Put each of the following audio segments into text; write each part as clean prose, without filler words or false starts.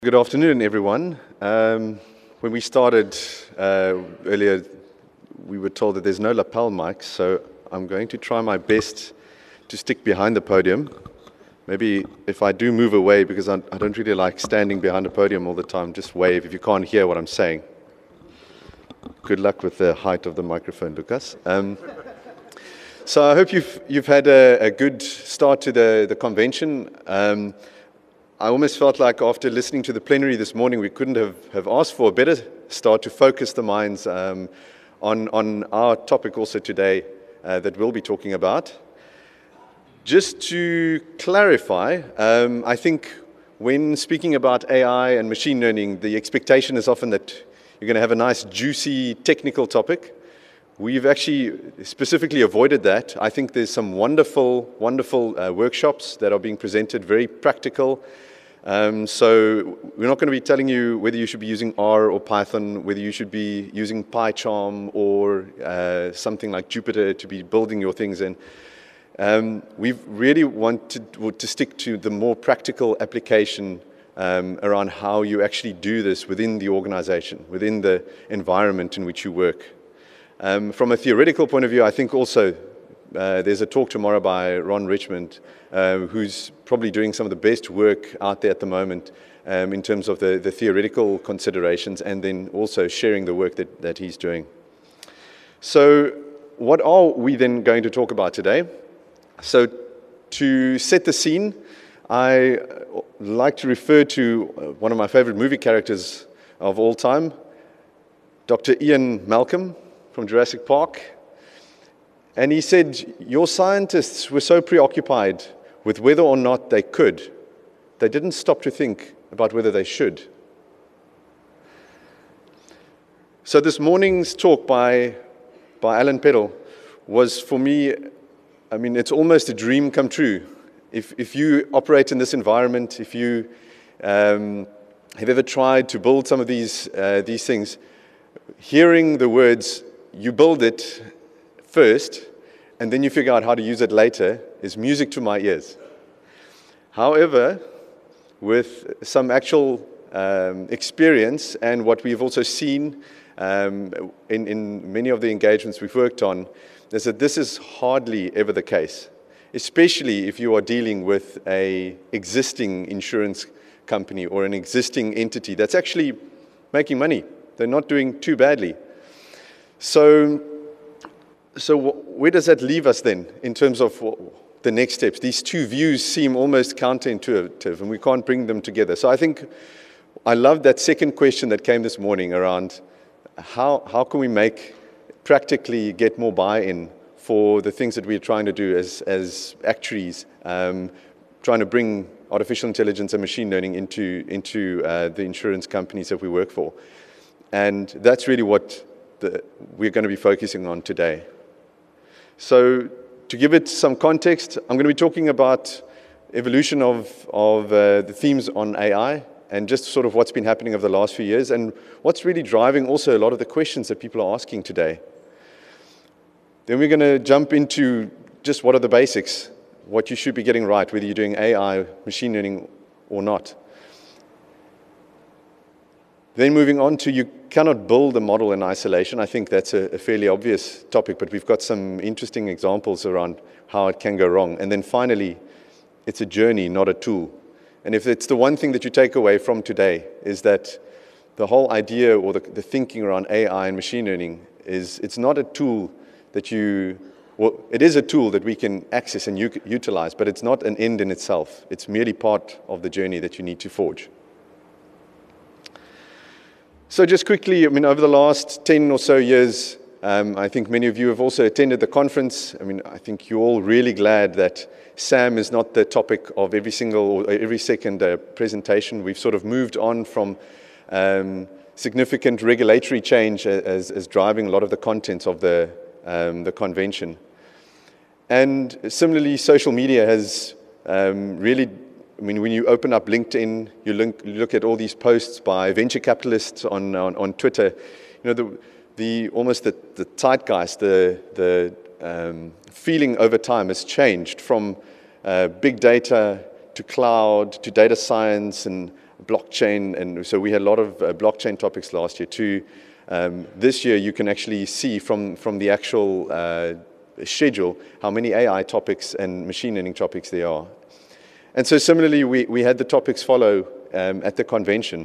Good afternoon, everyone. When we started earlier, we were told that there's no lapel mic, so I'm going to try my best to stick behind the podium. Maybe if I do move away, because I don't really like standing behind the podium all the time, just wave if you can't hear what I'm saying. Good luck with the height of the microphone, Lucas. So I hope you've had a good start to the convention. I almost felt like after listening to the plenary this morning, we couldn't have asked for a better start to focus the minds on our topic also today that we'll be talking about. Just to clarify, I think when speaking about AI and machine learning, the expectation is often that you're going to have a nice, juicy, technical topic. We've actually specifically avoided that. I think there's some wonderful workshops that are being presented, very practical. So we're not going to be telling you whether you should be using R or Python, whether you should be using PyCharm or something like Jupyter to be building your things in. We've really wanted to stick to the more practical application around how you actually do this within the organization, within the environment in which you work. From a theoretical point of view, I think also there's a talk tomorrow by Ron Richmond, who's probably doing some of the best work out there at the moment in terms of the theoretical considerations and then also sharing the work that he's doing. So what are we then going to talk about today? So to set the scene, I like to refer to one of my favorite movie characters of all time, Dr. Ian Malcolm from Jurassic Park. And he said, your scientists were so preoccupied with whether or not they could, they didn't stop to think about whether they should. So this morning's talk by Alan Peddle was, for me, I mean, it's almost a dream come true. If you operate in this environment, if you have ever tried to build some of these things, hearing the words, you build it first, and then you figure out how to use it later, is music to my ears. However, with some actual experience and what we've also seen in many of the engagements we've worked on, is that this is hardly ever the case, especially if you are dealing with an existing insurance company or an existing entity that's actually making money. They're not doing too badly. So where does that leave us then in terms of the next steps? These two views seem almost counterintuitive and we can't bring them together. So I think I love that second question that came this morning around how can we practically get more buy-in for the things that we're trying to do as actuaries, trying to bring artificial intelligence and machine learning into the insurance companies that we work for. And that's really what we're going to be focusing on today. So to give it some context, I'm going to be talking about evolution of the themes on AI and just sort of what's been happening over the last few years and what's really driving also a lot of the questions that people are asking today. Then we're going to jump into just what are the basics, what you should be getting right, whether you're doing AI, machine learning or not. Then moving on to you cannot build a model in isolation. I think that's a fairly obvious topic, but we've got some interesting examples around how it can go wrong. And then finally, it's a journey, not a tool. And if it's the one thing that you take away from today is that the whole idea or the thinking around AI and machine learning is it's not a tool that it is a tool that we can access and utilize, but it's not an end in itself. It's merely part of the journey that you need to forge. So just quickly, I mean, over the last 10 or so years, I think many of you have also attended the conference. I mean, I think you're all really glad that SAM is not the topic of every second presentation. We've sort of moved on from significant regulatory change as driving a lot of the content of the convention. And similarly, social media has really, I mean, when you open up LinkedIn, you look at all these posts by venture capitalists on Twitter. You know, almost the zeitgeist, the feeling over time has changed from big data to cloud to data science and blockchain, and so we had a lot of blockchain topics last year too. This year, you can actually see from the actual schedule how many AI topics and machine learning topics there are. And so similarly, we had the topics follow at the convention.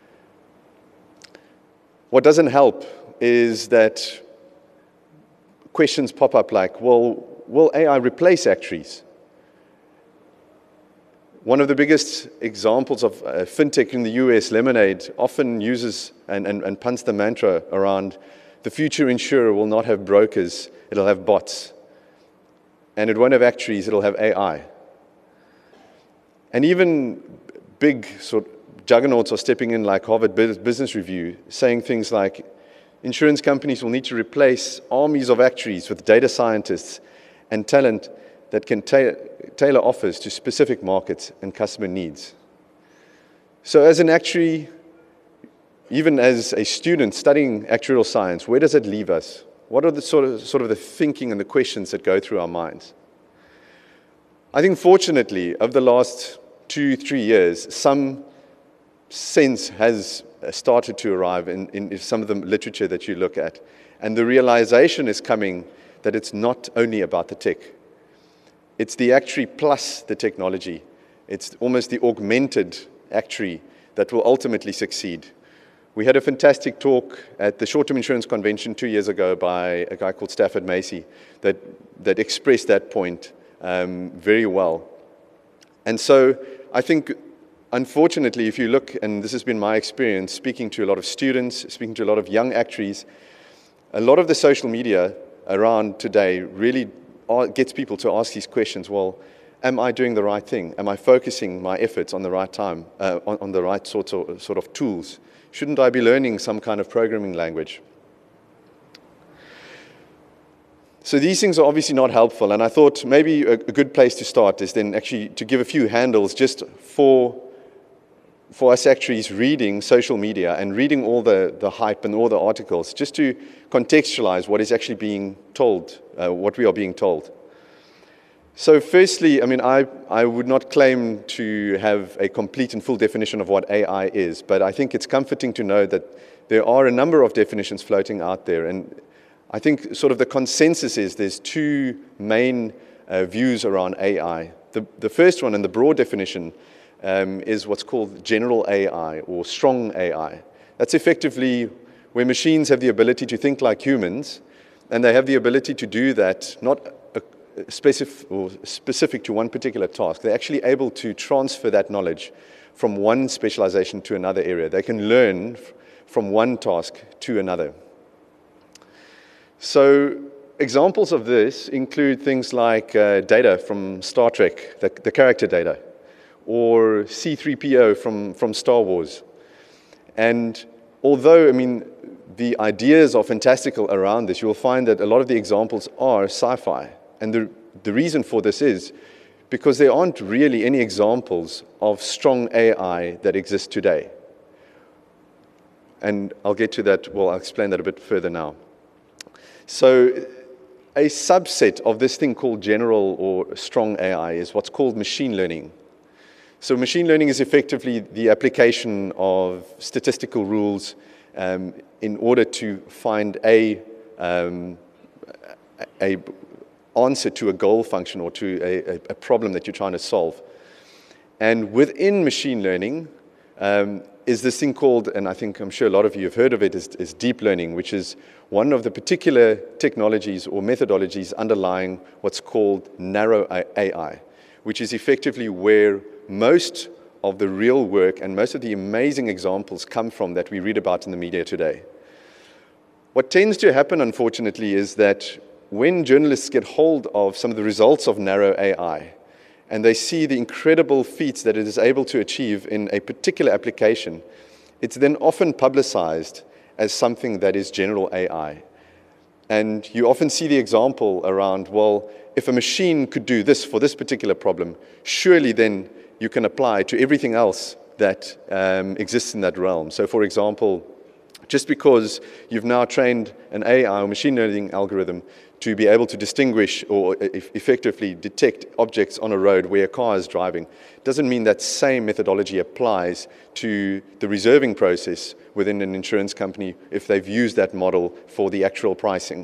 What doesn't help is that questions pop up like, well, will AI replace actuaries? One of the biggest examples of fintech in the US, Lemonade, often uses and punts the mantra around the future insurer will not have brokers, it'll have bots. And it won't have actuaries, it'll have AI. And even big sort of juggernauts are stepping in like Harvard Business Review, saying things like, insurance companies will need to replace armies of actuaries with data scientists and talent that can tailor offers to specific markets and customer needs. So as an actuary, even as a student studying actuarial science, where does it leave us? What are the sort of the thinking and the questions that go through our minds? I think fortunately, over the last 2-3 years, some sense has started to arrive in some of the literature that you look at. And the realization is coming that it's not only about the tech. It's the actuary plus the technology. It's almost the augmented actuary that will ultimately succeed. We had a fantastic talk at the Short-Term Insurance Convention 2 years ago by a guy called Stafford Macy that expressed that point very well. And so I think, unfortunately, if you look, and this has been my experience, speaking to a lot of students, speaking to a lot of young actuaries, a lot of the social media around today really gets people to ask these questions. Well, am I doing the right thing? Am I focusing my efforts on the right time, on the right sort of tools? Shouldn't I be learning some kind of programming language? So these things are obviously not helpful, and I thought maybe a good place to start is then actually to give a few handles just for us actuaries reading social media and reading all the hype and all the articles, just to contextualize what is actually being told, what we are being told. So firstly, I mean, I would not claim to have a complete and full definition of what AI is, but I think it's comforting to know that there are a number of definitions floating out there. And I think sort of the consensus is there's two main views around AI. The first one, and the broad definition, is what's called general AI or strong AI. That's effectively where machines have the ability to think like humans, and they have the ability to do that not specific to one particular task. They're actually able to transfer that knowledge from one specialization to another area. They can learn from one task to another. So examples of this include things like data from Star Trek, the character data, or C-3PO from Star Wars. And although, I mean, the ideas are fantastical around this, you'll find that a lot of the examples are sci-fi. And the reason for this is because there aren't really any examples of strong AI that exist today. And I'll get to that, well, I'll explain that a bit further now. So a subset of this thing called general or strong AI is what's called machine learning. So machine learning is effectively the application of statistical rules in order to find a answer to a goal function or to a problem that you're trying to solve. And within machine learning is this thing called, and I'm sure a lot of you have heard of it, is deep learning, which is one of the particular technologies or methodologies underlying what's called narrow AI, which is effectively where most of the real work and most of the amazing examples come from that we read about in the media today. What tends to happen, unfortunately, is that when journalists get hold of some of the results of narrow AI, and they see the incredible feats that it is able to achieve in a particular application, it's then often publicized as something that is general AI. And you often see the example around, well, if a machine could do this for this particular problem, surely then you can apply to everything else that exists in that realm. So for example, just because you've now trained an AI or machine learning algorithm to be able to distinguish or effectively detect objects on a road where a car is driving. Doesn't mean that same methodology applies to the reserving process within an insurance company if they've used that model for the actual pricing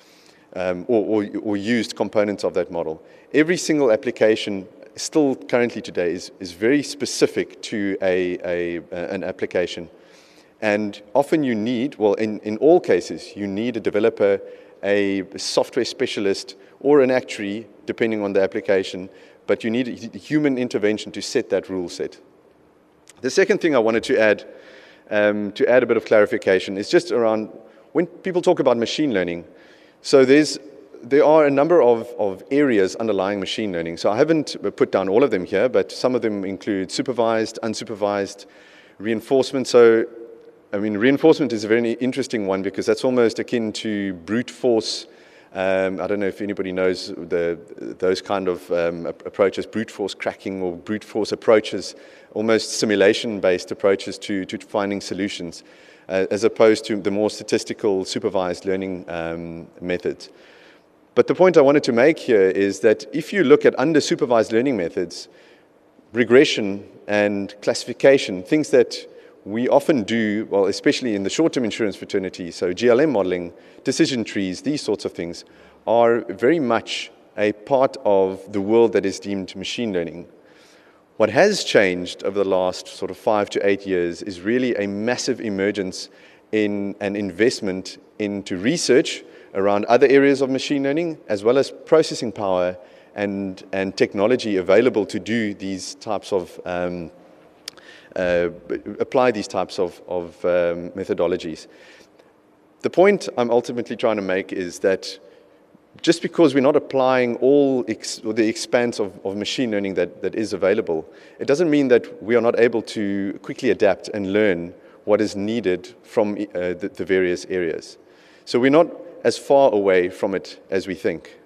or used components of that model. Every single application still currently today is very specific to an application. And often you need, well, in all cases, you need a developer, a software specialist, or an actuary, depending on the application, but you need human intervention to set that rule set. The second thing I wanted to add a bit of clarification, is just around when people talk about machine learning. So there are a number of areas underlying machine learning. So I haven't put down all of them here, but some of them include supervised, unsupervised, reinforcement. So I mean, reinforcement is a very interesting one because that's almost akin to brute force. I don't know if anybody knows those kind of approaches, brute force cracking or brute force approaches, almost simulation-based approaches to finding solutions, as opposed to the more statistical supervised learning methods. But the point I wanted to make here is that if you look at under-supervised learning methods, regression and classification, things that we often do, well, especially in the short-term insurance fraternity, so GLM modeling, decision trees, these sorts of things, are very much a part of the world that is deemed machine learning. What has changed over the last sort of 5 to 8 years is really a massive emergence in an investment into research around other areas of machine learning, as well as processing power and technology available to do these types of apply these types of methodologies. The point I'm ultimately trying to make is that just because we're not applying all the expanse of machine learning that is available, it doesn't mean that we are not able to quickly adapt and learn what is needed from the various areas. So we're not as far away from it as we think.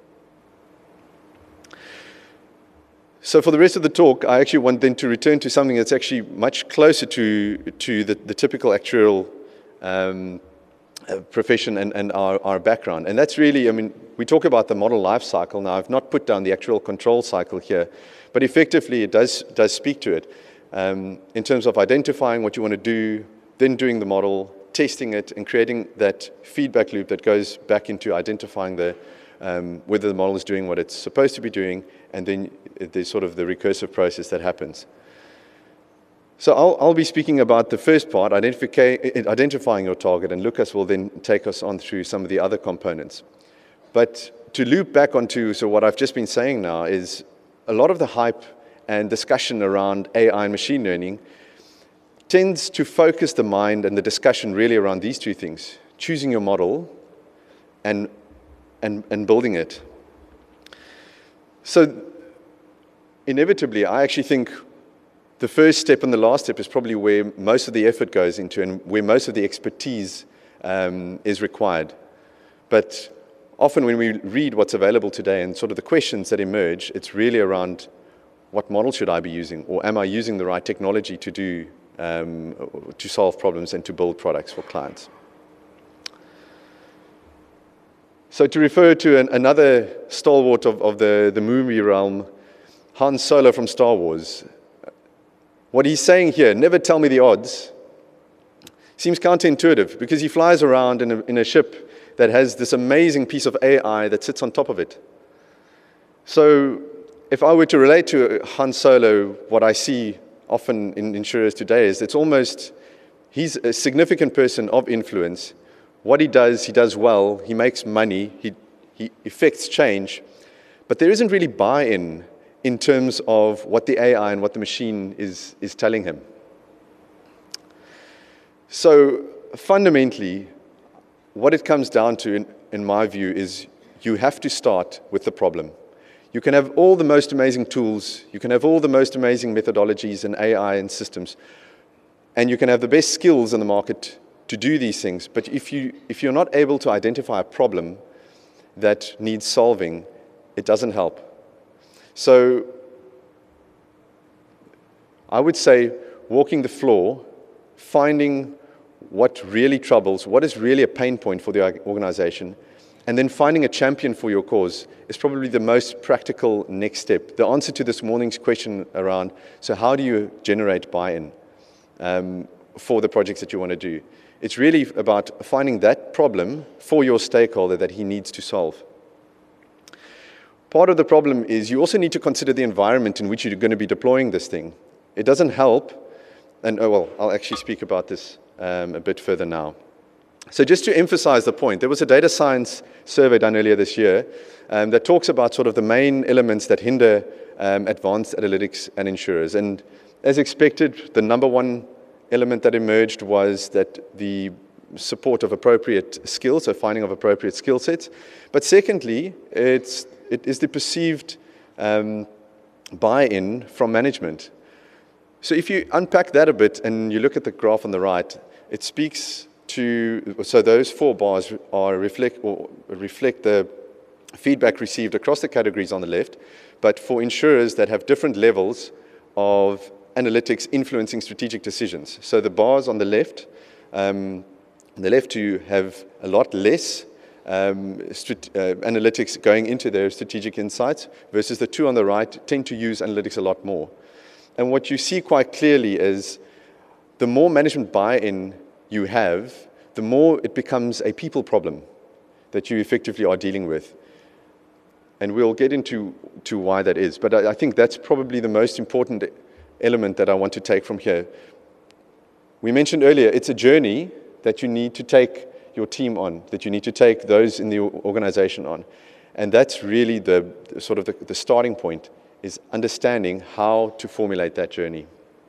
So for the rest of the talk, I actually want then to return to something that's actually much closer to the typical actuarial profession and our background. And that's really, I mean, we talk about the model life cycle. Now, I've not put down the actual control cycle here, but effectively it does speak to it in terms of identifying what you want to do, then doing the model, testing it, and creating that feedback loop that goes back into identifying whether the model is doing what it's supposed to be doing, and then there's sort of the recursive process that happens. So I'll be speaking about the first part, identifying your target, and Lucas will then take us on through some of the other components. But to loop back onto what I've just been saying now is a lot of the hype and discussion around AI and machine learning tends to focus the mind and the discussion really around these two things: choosing your model and building it. So inevitably, I actually think the first step and the last step is probably where most of the effort goes into and where most of the expertise is required. But often when we read what's available today and sort of the questions that emerge, it's really around what model should I be using, or am I using the right technology to do to solve problems and to build products for clients. So to refer to another stalwart of the movie realm, Han Solo from Star Wars, what he's saying here, never tell me the odds, seems counterintuitive because he flies around in a ship that has this amazing piece of AI that sits on top of it. So if I were to relate to Han Solo, what I see often in insurers today is he's a significant person of influence. What he does well, he makes money, he effects change, but there isn't really buy-in in terms of what the AI and what the machine is telling him. So fundamentally, what it comes down to, in my view, is you have to start with the problem. You can have all the most amazing tools, you can have all the most amazing methodologies and AI and systems, and you can have the best skills in the market to do these things, but if you're not able to identify a problem that needs solving, it doesn't help. So I would say walking the floor, finding what really troubles, what is really a pain point for the organization, and then finding a champion for your cause is probably the most practical next step. The answer to this morning's question around, so how do you generate buy-in for the projects that you want to do? It's really about finding that problem for your stakeholder that he needs to solve. Part of the problem is you also need to consider the environment in which you're going to be deploying this thing. It doesn't help, and I'll actually speak about this a bit further now. So just to emphasize the point, there was a data science survey done earlier this year that talks about sort of the main elements that hinder advanced analytics and insurers. And as expected, the number one element that emerged was that the support of appropriate skills, so finding of appropriate skill sets. But secondly, it is the perceived buy-in from management. So if you unpack that a bit and you look at the graph on the right, it speaks to, so those 4 bars reflect the feedback received across the categories on the left, but for insurers that have different levels of analytics influencing strategic decisions. So the bars on the left, you have a lot less analytics going into their strategic insights, versus the 2 on the right tend to use analytics a lot more. And what you see quite clearly is the more management buy-in you have, the more it becomes a people problem that you effectively are dealing with. And we'll get into why that is. But I think that's probably the most important element that I want to take from here. We mentioned earlier, it's a journey that you need to take your team on, that you need to take those in the organization on. And that's really the starting point, is understanding how to formulate that journey.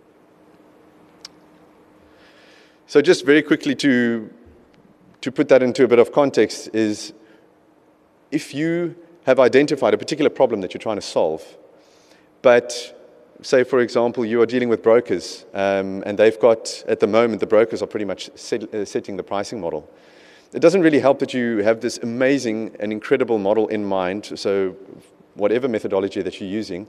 So just very quickly to put that into a bit of context is, if you have identified a particular problem that you're trying to solve, but say, for example, you are dealing with brokers, and they've got, at the moment, the brokers are pretty much setting the pricing model. It doesn't really help that you have this amazing and incredible model in mind, so whatever methodology that you're using,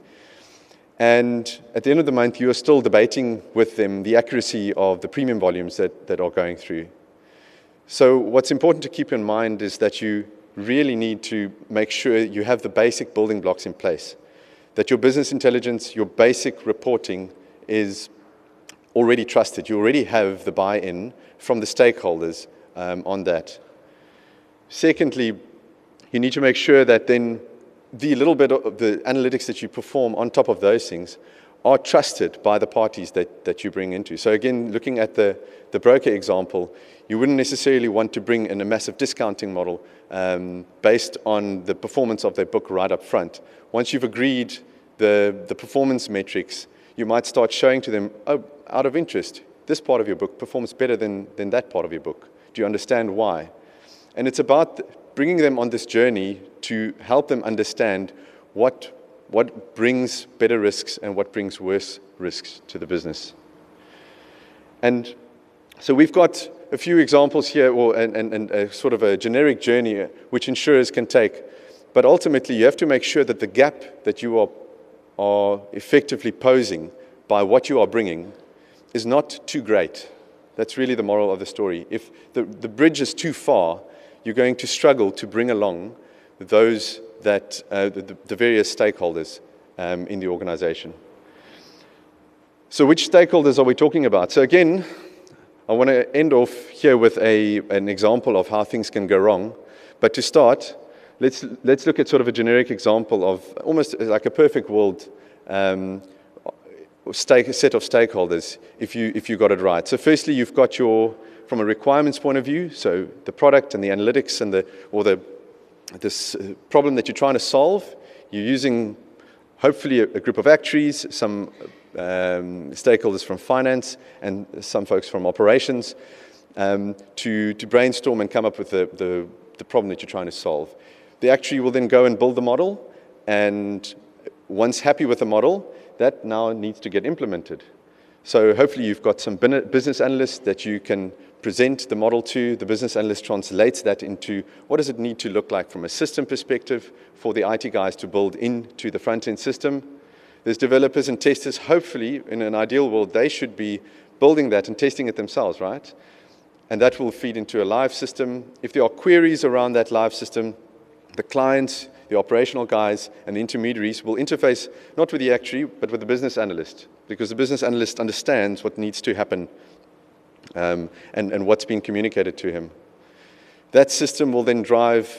and at the end of the month, you are still debating with them the accuracy of the premium volumes that are going through. So what's important to keep in mind is that you really need to make sure you have the basic building blocks in place, that your business intelligence, your basic reporting is already trusted. You already have the buy-in from the stakeholders on that. Secondly, you need to make sure that then the little bit of the analytics that you perform on top of those things are trusted by the parties that you bring into. So again, looking at the broker example, you wouldn't necessarily want to bring in a massive discounting model based on the performance of their book right up front. Once you've agreed the performance metrics, you might start showing to them, oh, out of interest, this part of your book performs better than that part of your book. Do you understand why? And it's about bringing them on this journey to help them understand what brings better risks and what brings worse risks to the business. And so we've got a few examples here, and a sort of a generic journey which insurers can take. But ultimately, you have to make sure that the gap that you are effectively posing by what you are bringing is not too great. That's really the moral of the story. If the bridge is too far, you're going to struggle to bring along those that the various stakeholders in the organization. So which stakeholders are we talking about? So again, I want to end off here with an example of how things can go wrong. But to start, let's look at sort of a generic example of almost like a perfect world set of stakeholders if you got it right. So firstly, you've got from a requirements point of view, so the product and the analytics and this problem that you're trying to solve. You're using hopefully a group of actuaries, some stakeholders from finance, and some folks from operations to brainstorm and come up with the problem that you're trying to solve. The actuary will then go and build the model, and once happy with the model, that now needs to get implemented. So hopefully you've got some business analysts that you can present the model to. The business analyst translates that into what does it need to look like from a system perspective for the IT guys to build into the front-end system. There's developers and testers. Hopefully, in an ideal world, they should be building that and testing it themselves, right? and that will feed into a live system. If there are queries around that live system, the clients, the operational guys, and the intermediaries will interface not with the actuary, but with the business analyst, because the business analyst understands what needs to happen and what's being communicated to him. That system will then drive,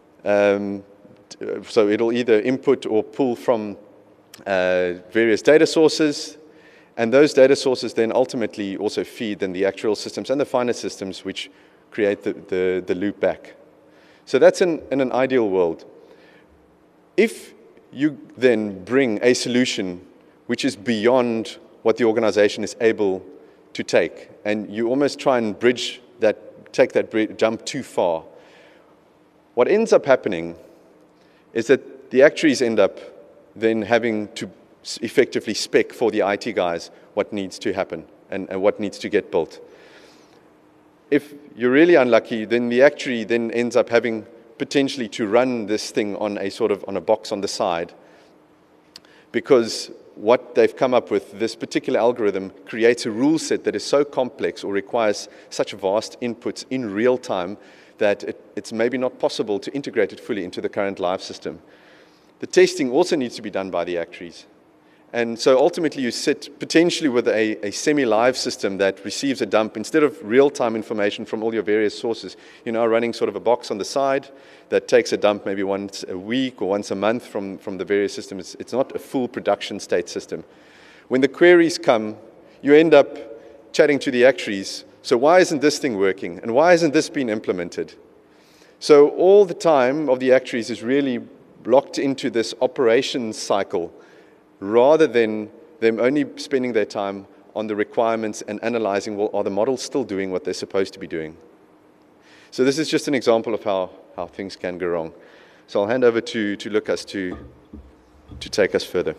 so it'll either input or pull from various data sources, and those data sources then ultimately also feed then the actual systems and the finance systems which create the loop back. So that's in an ideal world. If you then bring a solution which is beyond what the organization is able to take, and you almost try and take that jump too far, what ends up happening is that the actuaries end up then having to effectively spec for the IT guys what needs to happen and what needs to get built. If you're really unlucky, then the actuary then ends up having potentially to run this thing on a box on the side, because what they've come up with, this particular algorithm, creates a rule set that is so complex or requires such vast inputs in real time that it's maybe not possible to integrate it fully into the current live system. The testing also needs to be done by the actuaries. And so ultimately you sit potentially with a semi-live system that receives a dump. Instead of real-time information from all your various sources, you're now running sort of a box on the side that takes a dump maybe once a week or once a month from the various systems. It's not a full production state system. When the queries come, you end up chatting to the actuaries. So why isn't this thing working? And why hasn't this been implemented? So all the time of the actuaries is really locked into this operations cycle, rather than them only spending their time on the requirements and analyzing, well, are the models still doing what they're supposed to be doing? So this is just an example of how things can go wrong. So I'll hand over to Lucas to take us further.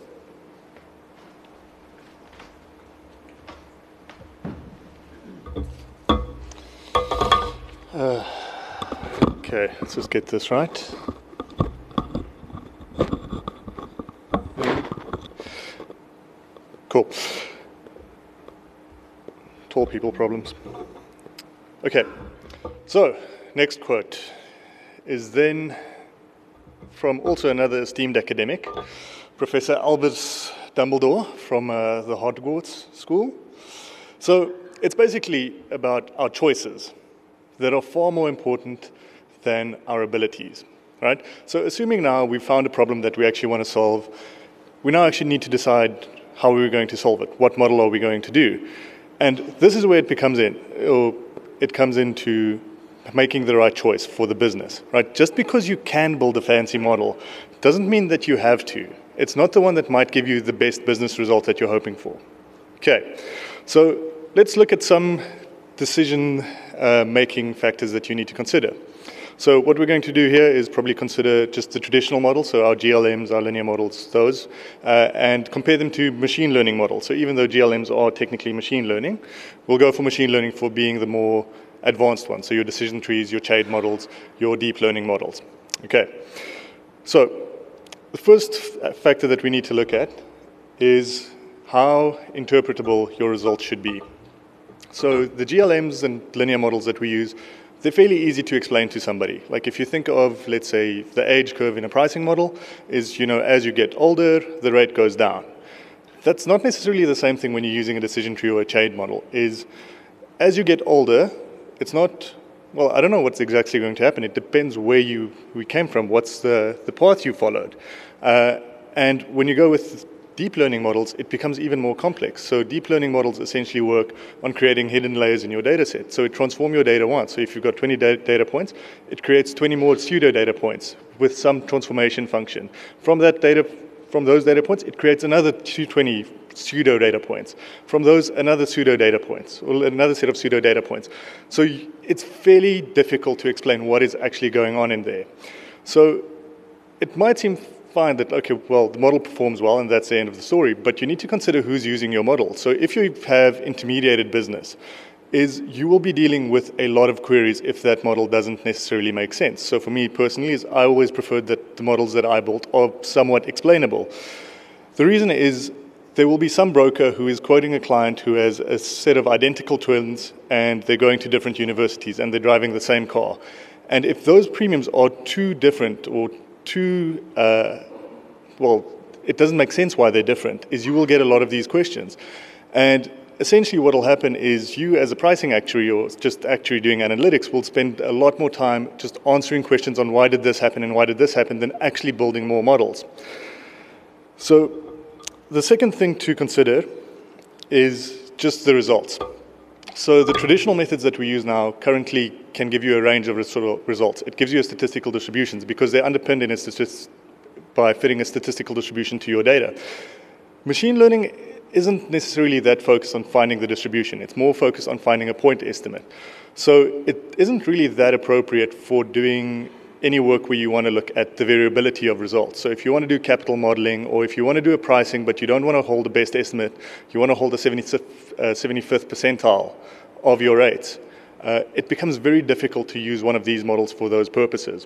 Okay, let's just get this right. Cool. Tall people problems. Okay, so next quote is then from also another esteemed academic, Professor Albus Dumbledore from the Hogwarts School. So it's basically about our choices that are far more important than our abilities, right? So assuming now we've found a problem that we actually want to solve, we now actually need to decide how are we going to solve it? What model are we going to do? And this is where it comes into making the right choice for the business, right? Just because you can build a fancy model doesn't mean that you have to. It's not the one that might give you the best business result that you're hoping for. Okay, so let's look at some decision-making factors that you need to consider. So what we're going to do here is probably consider just the traditional model, so our GLMs, our linear models, those, and compare them to machine learning models. So even though GLMs are technically machine learning, we'll go for machine learning for being the more advanced ones. So your decision trees, your shade models, your deep learning models. Okay. So the first factor that we need to look at is how interpretable your results should be. So the GLMs and linear models that we use, they're fairly easy to explain to somebody. Like if you think of, let's say, the age curve in a pricing model is, as you get older, the rate goes down. That's not necessarily the same thing when you're using a decision tree or a shade model. Is as you get older, it's not, well, I don't know what's exactly going to happen. It depends where we came from, what's the path you followed. And when you go with deep learning models, it becomes even more complex. So deep learning models essentially work on creating hidden layers in your data set. So it transforms your data once. So if you've got 20 data points, it creates 20 more pseudo data points with some transformation function. From those data points, it creates another 220 pseudo data points. From those, another pseudo data points, or another set of pseudo data points. So it's fairly difficult to explain what is actually going on in there. So it might seem fine that, okay, well, the model performs well and that's the end of the story, but you need to consider who's using your model. So if you have intermediated business, you will be dealing with a lot of queries if that model doesn't necessarily make sense. So for me personally, I always preferred that the models that I built are somewhat explainable. The reason is there will be some broker who is quoting a client who has a set of identical twins and they're going to different universities and they're driving the same car. And if those premiums are too different or too, well, it doesn't make sense why they're different, is you will get a lot of these questions. And essentially what will happen is you as a pricing actuary or just actuary doing analytics will spend a lot more time just answering questions on why did this happen and why did this happen than actually building more models. So the second thing to consider is just the results. So the traditional methods that we use now currently can give you a range of results. It gives you a statistical distributions because they're underpinned in by fitting a statistical distribution to your data. Machine learning isn't necessarily that focused on finding the distribution. It's more focused on finding a point estimate. So it isn't really that appropriate for doing any work where you want to look at the variability of results. So if you want to do capital modeling or if you want to do a pricing but you don't want to hold the best estimate, you want to hold the 75th percentile of your rates, it becomes very difficult to use one of these models for those purposes.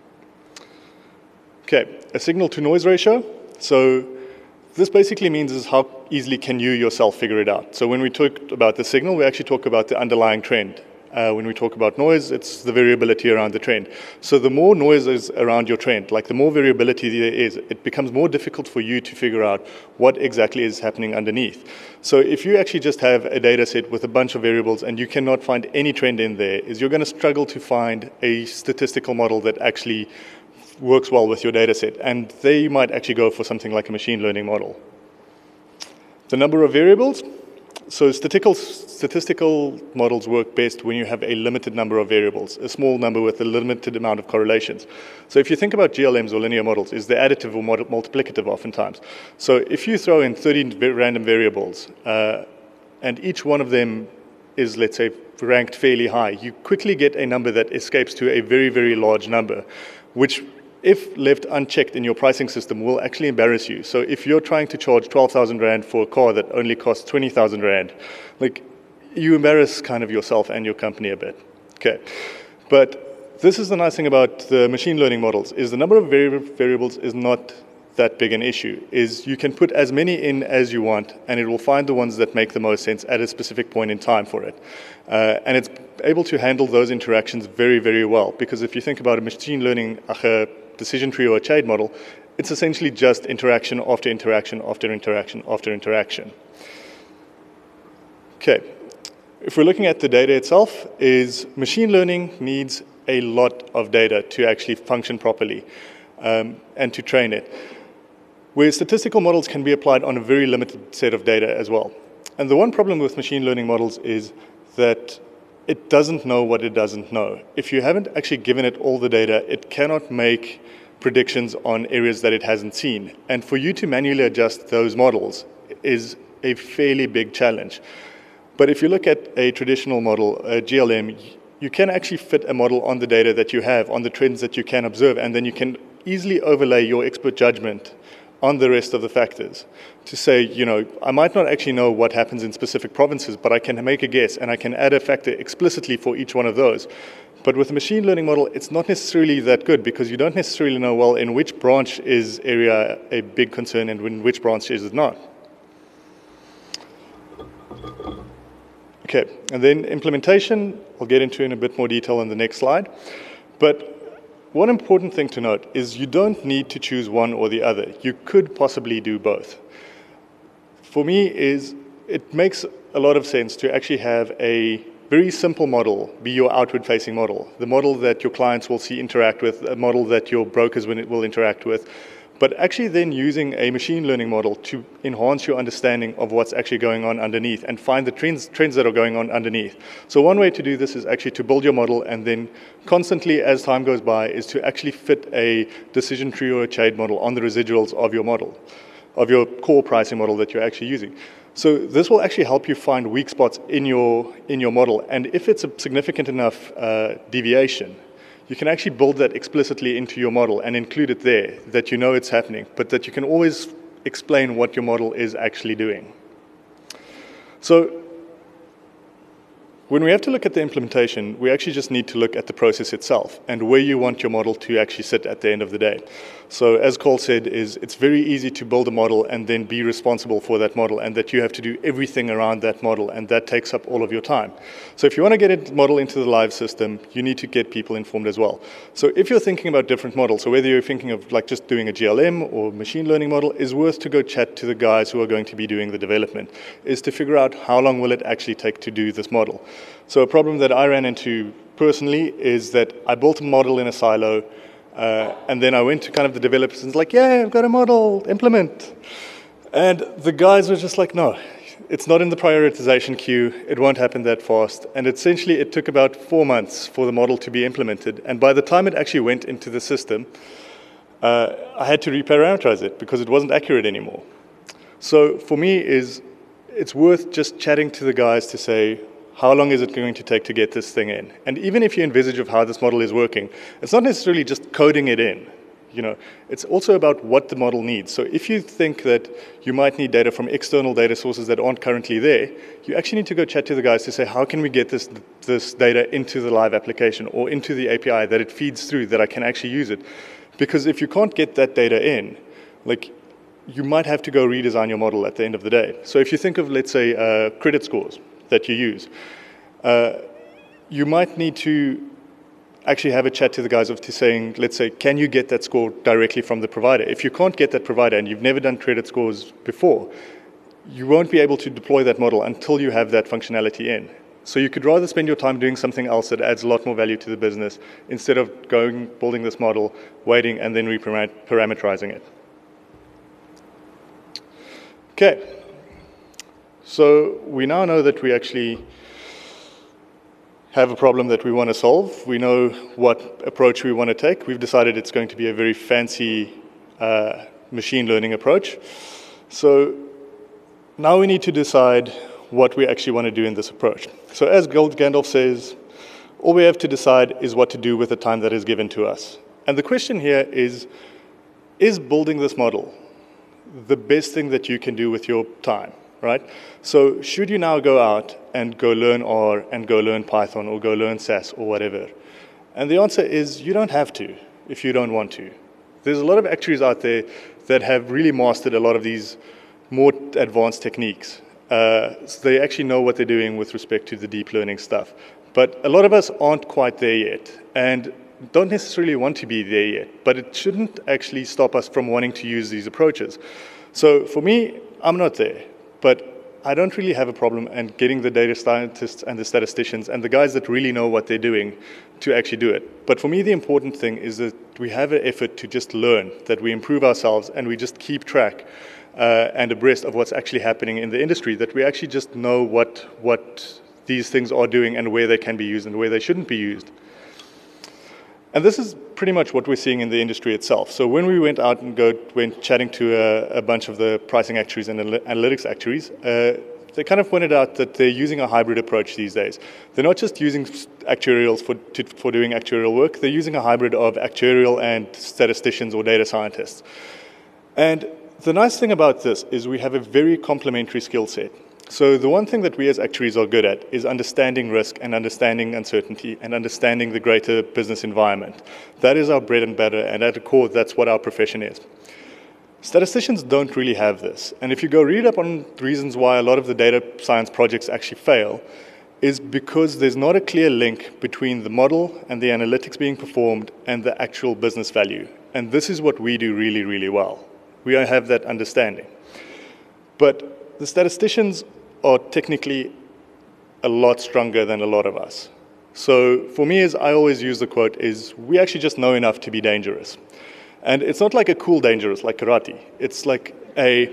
Okay, a signal to noise ratio. So this basically means is how easily can you yourself figure it out. So when we talk about the signal, we actually talk about the underlying trend. When we talk about noise, it's the variability around the trend. So the more noise is around your trend, like the more variability there is, it becomes more difficult for you to figure out what exactly is happening underneath. So if you actually just have a data set with a bunch of variables and you cannot find any trend in there, is you're going to struggle to find a statistical model that actually works well with your data set. And they might actually go for something like a machine learning model. The number of variables. So statistical models work best when you have a limited number of variables, a small number with a limited amount of correlations. So if you think about GLMs or linear models, is they're additive or multiplicative oftentimes. So if you throw in 30 random variables, and each one of them is, let's say, ranked fairly high, you quickly get a number that escapes to a very, very large number, which if left unchecked in your pricing system, will actually embarrass you. So if you're trying to charge 12,000 Rand for a car that only costs 20,000 Rand, like, you embarrass kind of yourself and your company a bit. Okay. But this is the nice thing about the machine learning models, is the number of variables is not that big an issue, is you can put as many in as you want, and it will find the ones that make the most sense at a specific point in time for it. And it's able to handle those interactions very, very well, because if you think about a machine learning decision tree or a shade model, it's essentially just interaction after interaction after interaction after interaction. Okay, if we're looking at the data itself, is machine learning needs a lot of data to actually function properly and to train it, where statistical models can be applied on a very limited set of data as well. And the one problem with machine learning models is that it doesn't know what it doesn't know. If you haven't actually given it all the data, it cannot make predictions on areas that it hasn't seen. And for you to manually adjust those models is a fairly big challenge. But if you look at a traditional model, a GLM, you can actually fit a model on the data that you have, on the trends that you can observe, and then you can easily overlay your expert judgment on the rest of the factors to say, you know, I might not actually know what happens in specific provinces, but I can make a guess and I can add a factor explicitly for each one of those. But with a machine learning model, it's not necessarily that good because you don't necessarily know, well, in which branch is area a big concern and in which branch is it not. Okay, and then implementation, I'll get into in a bit more detail in the next slide. But one important thing to note is you don't need to choose one or the other. You could possibly do both. For me, it makes a lot of sense to actually have a very simple model be your outward-facing model, the model that your clients will see interact with, a model that your brokers will interact with, but actually then using a machine learning model to enhance your understanding of what's actually going on underneath and find the trends that are going on underneath. So one way to do this is actually to build your model and then constantly as time goes by is to actually fit a decision tree or a shade model on the residuals of your model, of your core pricing model that you're actually using. So this will actually help you find weak spots in your model, and if it's a significant enough deviation, you can actually build that explicitly into your model and include it there, that you know it's happening, but that you can always explain what your model is actually doing. So When we have to look at the implementation, we actually just need to look at the process itself and where you want your model to actually sit at the end of the day. So as Cole said, it's very easy to build a model and then be responsible for that model, and that you have to do everything around that model, and that takes up all of your time. So if you want to get a model into the live system, you need to get people informed as well. So if you're thinking about different models, so whether you're thinking of like just doing a GLM or machine learning model, is worth to go chat to the guys who are going to be doing the development, is to figure out how long will it actually take to do this model. So a problem that I ran into personally is that I built a model in a silo, and then I went to kind of the developers and was like, yeah, I've got a model, implement. And the guys were just like, no, it's not in the prioritization queue, it won't happen that fast. And essentially it took about 4 months for the model to be implemented. And by the time it actually went into the system, I had to reparameterize it because it wasn't accurate anymore. So for me, it's worth just chatting to the guys to say, how long is it going to take to get this thing in? And even if you envisage of how this model is working, it's not necessarily just coding it in. It's also about what the model needs. So if you think that you might need data from external data sources that aren't currently there, you actually need to go chat to the guys to say, how can we get this data into the live application or into the API that it feeds through, that I can actually use it? Because if you can't get that data in, you might have to go redesign your model at the end of the day. So if you think of, let's say, credit scores that you use, you might need to actually have a chat to the guys to saying, let's say, can you get that score directly from the provider? If you can't get that provider and you've never done credit scores before, you won't be able to deploy that model until you have that functionality in. So you could rather spend your time doing something else that adds a lot more value to the business instead of building this model, waiting, and then reparameterizing it. Okay. So we now know that we actually have a problem that we want to solve. We know what approach we want to take. We've decided it's going to be a very fancy machine learning approach. So now we need to decide what we actually want to do in this approach. So as Gandalf says, all we have to decide is what to do with the time that is given to us. And the question here is building this model the best thing that you can do with your time? Right? So should you now go out and go learn R and go learn Python or go learn SAS or whatever? And the answer is you don't have to if you don't want to. There's a lot of actuaries out there that have really mastered a lot of these more advanced techniques. So they actually know what they're doing with respect to the deep learning stuff. But a lot of us aren't quite there yet and don't necessarily want to be there yet. But it shouldn't actually stop us from wanting to use these approaches. So for me, I'm not there. But I don't really have a problem in getting the data scientists and the statisticians and the guys that really know what they're doing to actually do it. But for me, the important thing is that we have an effort to just learn, that we improve ourselves, and we just keep track and abreast of what's actually happening in the industry, that we actually just know what these things are doing and where they can be used and where they shouldn't be used. And this is pretty much what we're seeing in the industry itself. So when we went out and went chatting to a bunch of the pricing actuaries and analytics actuaries, they kind of pointed out that they're using a hybrid approach these days. They're not just using actuarials for doing actuarial work, they're using a hybrid of actuarial and statisticians or data scientists. And the nice thing about this is we have a very complementary skill set. So the one thing that we as actuaries are good at is understanding risk and understanding uncertainty and understanding the greater business environment. That is our bread and butter, and at the core, that's what our profession is. Statisticians don't really have this. And if you go read up on reasons why a lot of the data science projects actually fail, is because there's not a clear link between the model and the analytics being performed and the actual business value. And this is what we do really, really well. We have that understanding. But the statisticians are technically a lot stronger than a lot of us. So for me, as I always use the quote, is we actually just know enough to be dangerous. And it's not like a cool dangerous like karate. It's like a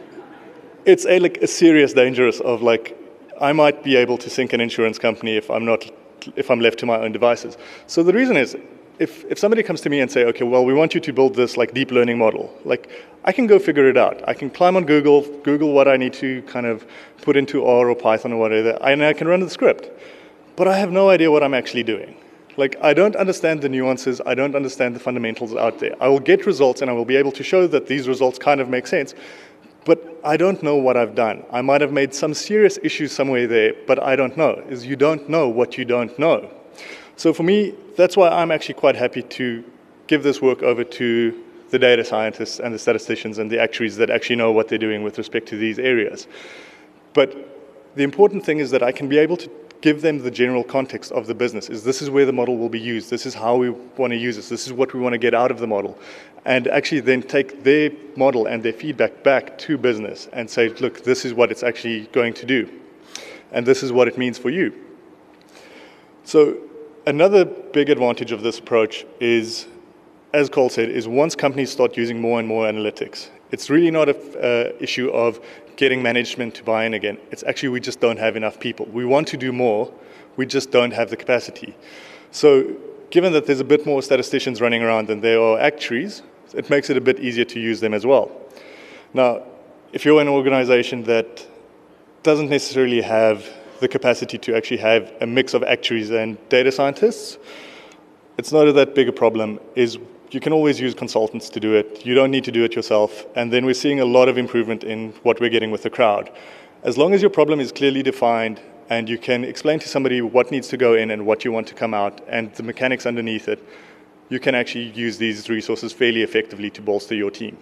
serious dangerous of like, I might be able to sink an insurance company if I'm left to my own devices. So the reason is, if somebody comes to me and say, okay, well, we want you to build this like deep learning model, like I can go figure it out. I can climb on Google what I need to kind of put into R or Python or whatever, and I can run the script. But I have no idea what I'm actually doing. Like, I don't understand the nuances. I don't understand the fundamentals out there. I will get results, and I will be able to show that these results kind of make sense. but I don't know what I've done. I might have made some serious issue somewhere there, but I don't know. Is you don't know what you don't know. So for me, that's why I'm actually quite happy to give this work over to the data scientists and the statisticians and the actuaries that actually know what they're doing with respect to these areas. But the important thing is that I can be able to give them the general context of the business. Is this is where the model will be used. This is how we want to use this. This is what we want to get out of the model. And actually then take their model and their feedback back to business and say, look, this is what it's actually going to do. And this is what it means for you. So another big advantage of this approach is, as Cole said, is once companies start using more and more analytics, it's really not an issue of getting management to buy in again. It's actually we just don't have enough people. We want to do more, we just don't have the capacity. So given that there's a bit more statisticians running around than there are actuaries, it makes it a bit easier to use them as well. Now, if you're an organization that doesn't necessarily have the capacity to actually have a mix of actuaries and data scientists, it's not that big a problem. You can always use consultants to do it. You don't need to do it yourself. And then we're seeing a lot of improvement in what we're getting with the crowd. As long as your problem is clearly defined and you can explain to somebody what needs to go in and what you want to come out and the mechanics underneath it, you can actually use these resources fairly effectively to bolster your team.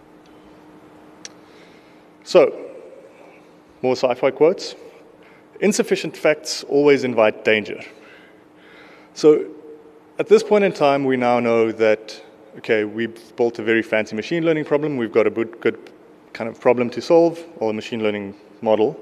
So, more sci-fi quotes. Insufficient facts always invite danger. So, at this point in time, we now know that, okay, we've built a very fancy machine learning problem. We've got a good kind of problem to solve, or a machine learning model.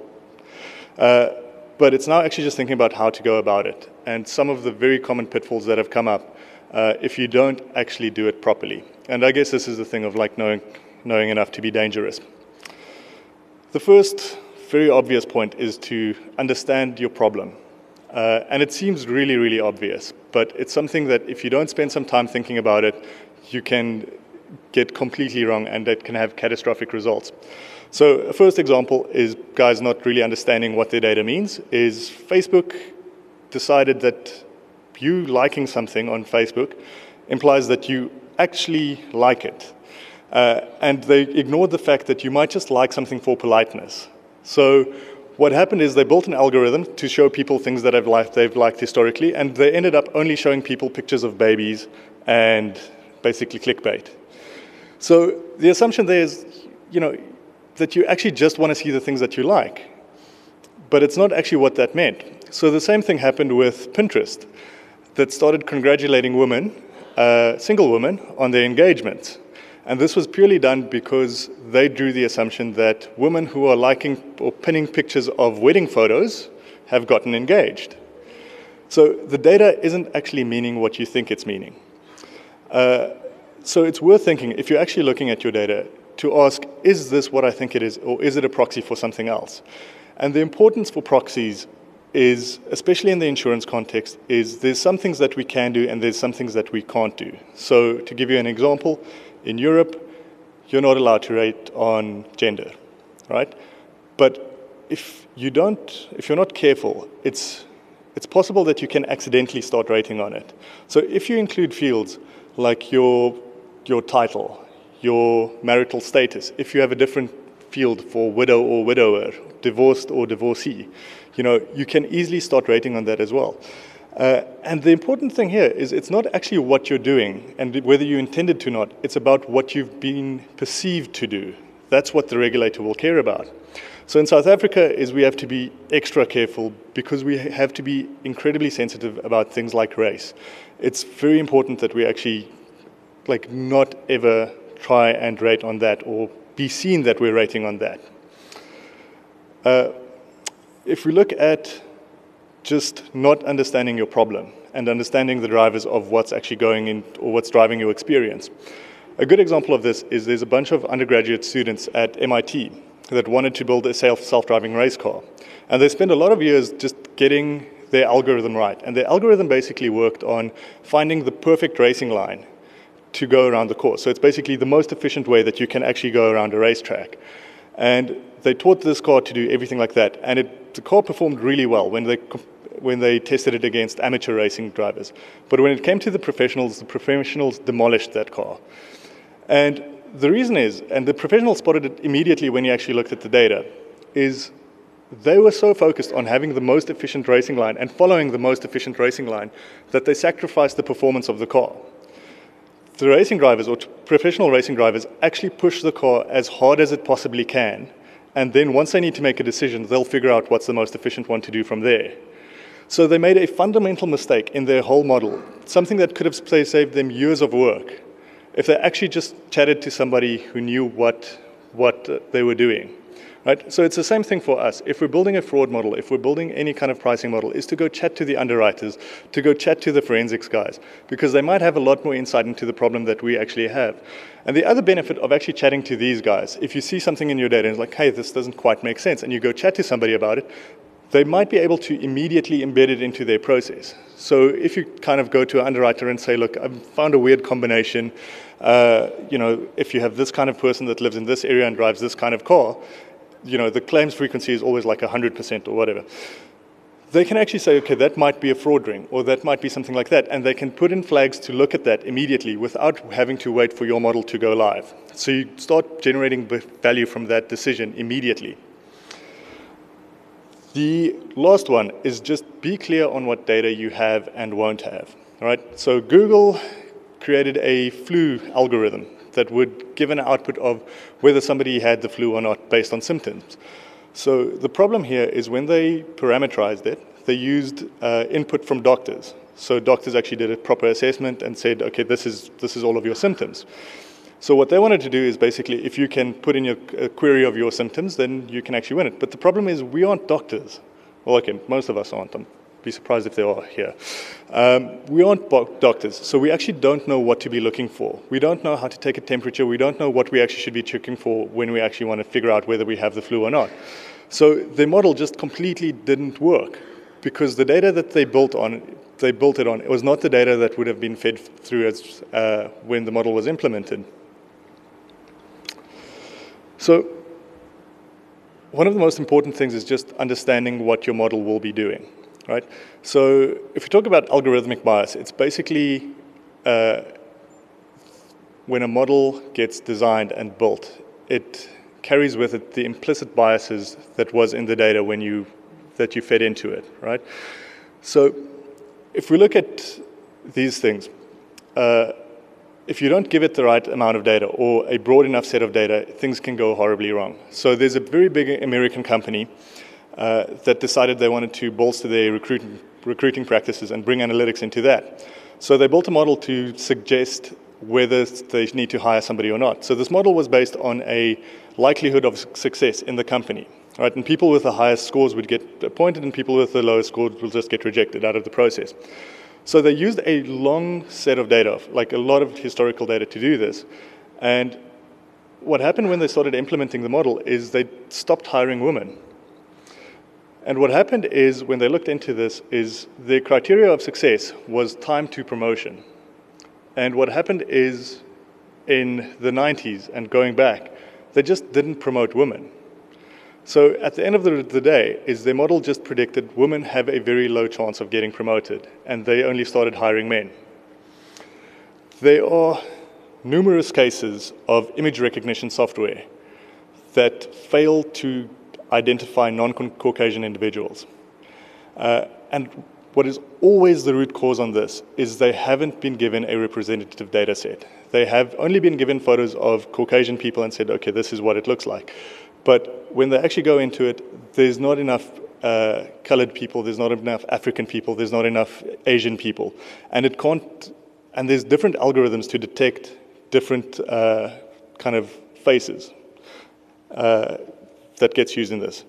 But it's now actually just thinking about how to go about it. And some of the very common pitfalls that have come up if you don't actually do it properly. And I guess this is the thing of like knowing enough to be dangerous. The first very obvious point is to understand your problem. And it seems really, really obvious, but it's something that if you don't spend some time thinking about it, you can get completely wrong and that can have catastrophic results. So a first example is guys not really understanding what their data means, is Facebook decided that you liking something on Facebook implies that you actually like it. And they ignored the fact that you might just like something for politeness. So what happened is they built an algorithm to show people things that they've liked historically, and they ended up only showing people pictures of babies and basically clickbait. So the assumption there is, that you actually just want to see the things that you like. But it's not actually what that meant. So the same thing happened with Pinterest, that started congratulating women, single women, on their engagements. And this was purely done because they drew the assumption that women who are liking or pinning pictures of wedding photos have gotten engaged. So the data isn't actually meaning what you think it's meaning. So it's worth thinking, if you're actually looking at your data, to ask, is this what I think it is, or is it a proxy for something else? And the importance for proxies is, especially in the insurance context, is there's some things that we can do and there's some things that we can't do. So to give you an example, in Europe, you're not allowed to rate on gender, right? But if you're not careful, it's possible that you can accidentally start rating on it. So if you include fields like your title, your marital status, if you have a different field for widow or widower, divorced or divorcee, you can easily start rating on that as well. And the important thing here is it's not actually what you're doing and whether you intended to or not. It's about what you've been perceived to do. That's what the regulator will care about. So in South Africa we have to be extra careful because we have to be incredibly sensitive about things like race. It's very important that we actually not ever try and rate on that or be seen that we're rating on that. If we look at just not understanding your problem and understanding the drivers of what's actually going in or what's driving your experience. A good example of this is there's a bunch of undergraduate students at MIT that wanted to build a self-driving race car. And they spent a lot of years just getting their algorithm right. And their algorithm basically worked on finding the perfect racing line to go around the course. So it's basically the most efficient way that you can actually go around a racetrack. And they taught this car to do everything like that. And the car performed really well when they tested it against amateur racing drivers. But when it came to the professionals demolished that car. And the reason is, and the professionals spotted it immediately when you actually looked at the data, is they were so focused on having the most efficient racing line and following the most efficient racing line that they sacrificed the performance of the car. The racing drivers, or professional racing drivers, actually push the car as hard as it possibly can, and then once they need to make a decision, they'll figure out what's the most efficient one to do from there. So they made a fundamental mistake in their whole model, something that could have saved them years of work if they actually just chatted to somebody who knew what they were doing. Right? So it's the same thing for us. If we're building a fraud model, if we're building any kind of pricing model, is to go chat to the underwriters, to go chat to the forensics guys, because they might have a lot more insight into the problem that we actually have. And the other benefit of actually chatting to these guys, if you see something in your data and it's like, hey, this doesn't quite make sense, and you go chat to somebody about it, they might be able to immediately embed it into their process. So if you kind of go to an underwriter and say, look, I've found a weird combination, if you have this kind of person that lives in this area and drives this kind of car, the claims frequency is always like 100% or whatever. They can actually say, okay, that might be a fraud ring, or that might be something like that, and they can put in flags to look at that immediately without having to wait for your model to go live. So you start generating value from that decision immediately. The last one is just be clear on what data you have and won't have. Right? So Google created a flu algorithm that would give an output of whether somebody had the flu or not based on symptoms. So the problem here is when they parameterized it, they used input from doctors. So doctors actually did a proper assessment and said, okay, this is all of your symptoms. So what they wanted to do is basically, if you can put in a query of your symptoms, then you can actually win it. But the problem is we aren't doctors. Well, okay, most of us aren't. Be surprised if they are here. We aren't doctors, so we actually don't know what to be looking for. We don't know how to take a temperature. We don't know what we actually should be checking for when we actually want to figure out whether we have the flu or not. So the model just completely didn't work because the data that they built it on, it was not the data that would have been fed through as when the model was implemented. So one of the most important things is just understanding what your model will be doing. Right? So if we talk about algorithmic bias, it's basically when a model gets designed and built, it carries with it the implicit biases that was in the data that you fed into it. Right? So if we look at these things, if you don't give it the right amount of data or a broad enough set of data, things can go horribly wrong. So there's a very big American company that decided they wanted to bolster their recruiting practices and bring analytics into that. So they built a model to suggest whether they need to hire somebody or not. So this model was based on a likelihood of success in the company. Right? And people with the highest scores would get appointed and people with the lowest scores will just get rejected out of the process. So they used a long set of data, like a lot of historical data to do this. And what happened when they started implementing the model is they stopped hiring women. And what happened is, when they looked into this, is the criteria of success was time to promotion. And what happened is, in the 90s and going back, they just didn't promote women. So at the end of the day, is their model just predicted women have a very low chance of getting promoted, and they only started hiring men. There are numerous cases of image recognition software that fail to identify non-Caucasian individuals. And what is always the root cause on this is they haven't been given a representative data set. They have only been given photos of Caucasian people and said, okay, this is what it looks like. But when they actually go into it, there's not enough colored people, there's not enough African people, there's not enough Asian people. And there's different algorithms to detect different kind of faces that gets used in this.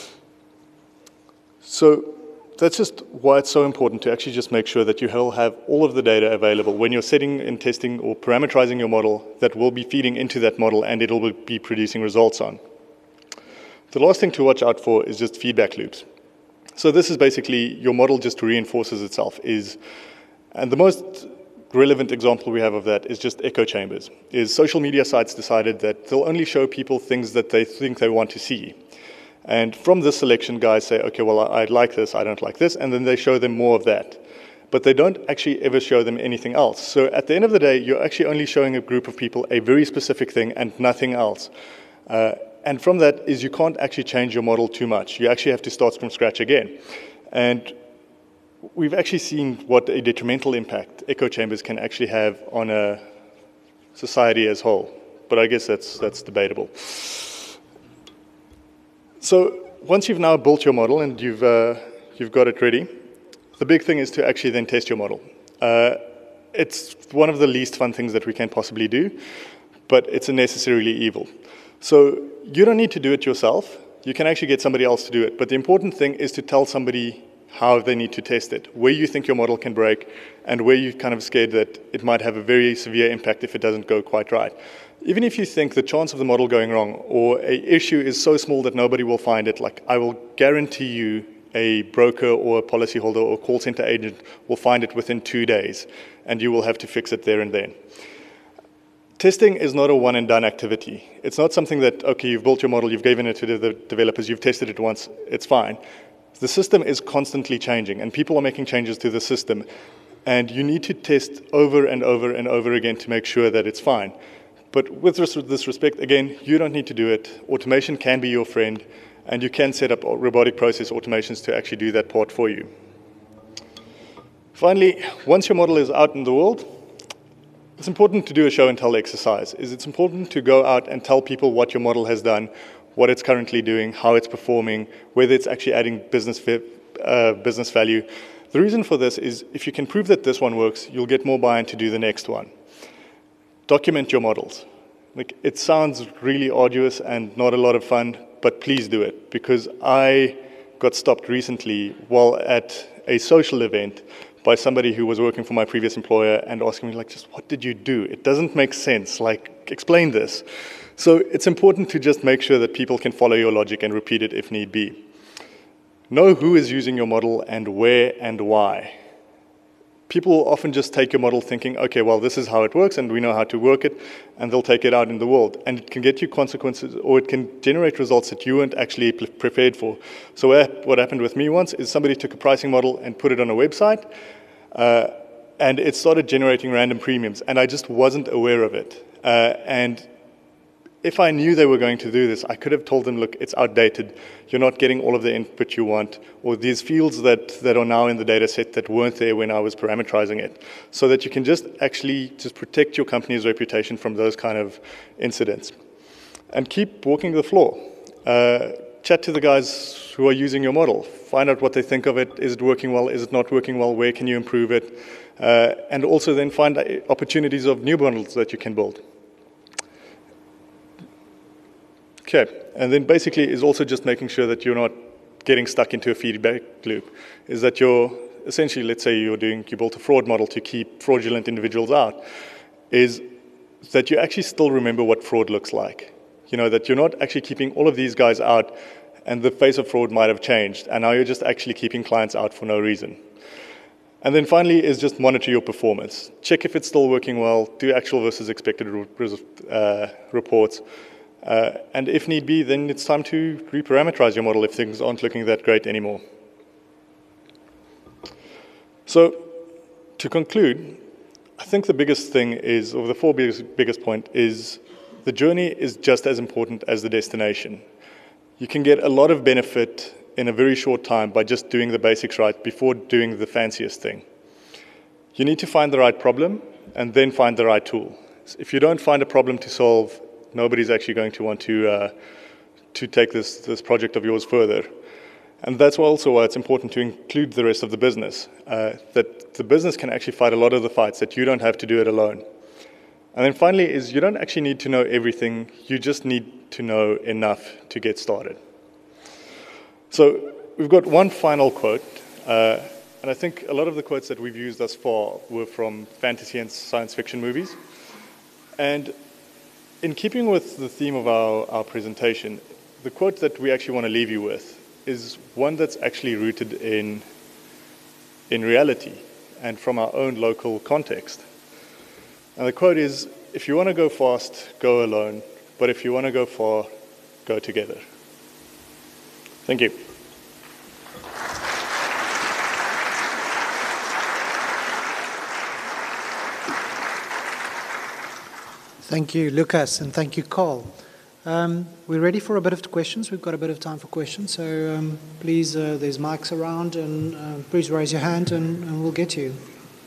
So that's just why it's so important to actually just make sure that you will have all of the data available when you're setting and testing or parameterizing your model that will be feeding into that model and it'll be producing results on. The last thing to watch out for is just feedback loops. So this is basically your model just reinforces itself. And the most relevant example we have of that is just echo chambers. Social media sites decided that they'll only show people things that they think they want to see. And from this selection, guys say, okay, well, I like this, I don't like this, and then they show them more of that. but they don't actually ever show them anything else. So at the end of the day, you're actually only showing a group of people a very specific thing and nothing else. And from that is you can't actually change your model too much. You actually have to start from scratch again. And we've actually seen what a detrimental impact echo chambers can actually have on a society as a whole. But I guess that's debatable. So once you've now built your model and you've got it ready, the big thing is to actually then test your model. It's one of the least fun things that we can possibly do, but it's a necessarily evil. So you don't need to do it yourself. You can actually get somebody else to do it. But the important thing is to tell somebody how they need to test it, where you think your model can break, and where you're kind of scared that it might have a very severe impact if it doesn't go quite right. Even if you think the chance of the model going wrong or an issue is so small that nobody will find it, like I will guarantee you a broker or a policyholder or call center agent will find it within 2 days, and you will have to fix it there and then. Testing is not a one-and-done activity. It's not something that, okay, you've built your model, you've given it to the developers, you've tested it once, it's fine. The system is constantly changing, and people are making changes to the system, and you need to test over and over and over again to make sure that it's fine. But with this respect, again, you don't need to do it. Automation can be your friend, and you can set up robotic process automations to actually do that part for you. Finally, once your model is out in the world, it's important to do a show and tell exercise. It's important to go out and tell people what your model has done, what it's currently doing, how it's performing, whether it's actually adding business value. The reason for this is if you can prove that this one works, you'll get more buy-in to do the next one. Document your models. Like, it sounds really arduous and not a lot of fun, but please do it, because I got stopped recently while at a social event by somebody who was working for my previous employer and asking me, like, just what did you do? It doesn't make sense. Like, explain this. So it's important to just make sure that people can follow your logic and repeat it if need be. Know who is using your model and where and why. People often just take your model thinking, okay, well, this is how it works and we know how to work it, and they'll take it out in the world. And it can get you consequences, or it can generate results that you weren't actually prepared for. So what happened with me once is somebody took a pricing model and put it on a website, and it started generating random premiums, and I just wasn't aware of it. And if I knew they were going to do this, I could have told them, look, it's outdated. You're not getting all of the input you want, or these fields that are now in the data set that weren't there when I was parameterizing it, so that you can just actually just protect your company's reputation from those kind of incidents. And keep walking the floor. Chat to the guys who are using your model. Find out what they think of it. Is it working well? Is it not working well? Where can you improve it? And also then find opportunities of new models that you can build. Okay, and then basically is also just making sure that you're not getting stuck into a feedback loop. Is that you're essentially, let's say you built a fraud model to keep fraudulent individuals out, is that you actually still remember what fraud looks like. You know, that you're not actually keeping all of these guys out and the face of fraud might have changed, and now you're just actually keeping clients out for no reason. And then finally is just monitor your performance. Check if it's still working well, do actual versus expected reports. And if need be, then it's time to reparameterize your model if things aren't looking that great anymore. So, to conclude, I think the biggest thing is, or the four biggest point is, the journey is just as important as the destination. You can get a lot of benefit in a very short time by just doing the basics right before doing the fanciest thing. You need to find the right problem and then find the right tool. If you don't find a problem to solve, nobody's actually going to want to take this project of yours further. And that's also why it's important to include the rest of the business, that the business can actually fight a lot of the fights, that you don't have to do it alone. And then finally is you don't actually need to know everything, you just need to know enough to get started. So we've got one final quote, and I think a lot of the quotes that we've used thus far were from fantasy and science fiction movies. And in keeping with the theme of our presentation, the quote that we actually want to leave you with is one that's actually rooted in reality and from our own local context. And the quote is, if you want to go fast, go alone, but if you want to go far, go together. Thank you. Thank you, Lucas, and thank you, Carl. We're ready for a bit of questions. We've got a bit of time for questions, so please, there's mics around, and please raise your hand, and we'll get you.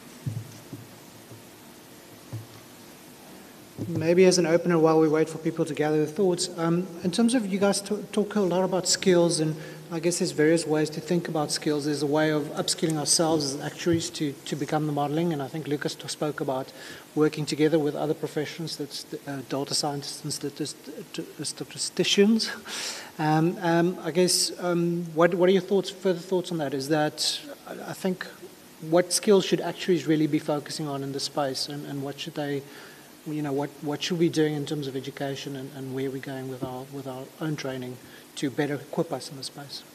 Maybe as an opener, while we wait for people to gather their thoughts, in terms of you guys talk a lot about skills, and I guess there's various ways to think about skills. There's a way of upskilling ourselves as actuaries to become the modeling, and I think Lucas spoke about working together with other professions, that's data scientists and statisticians. I guess, what are your thoughts, further thoughts on that? Is that, I think, what skills should actuaries really be focusing on in this space, and what should they, what should we be doing in terms of education, and where are we going with our own training to better equip us in this space?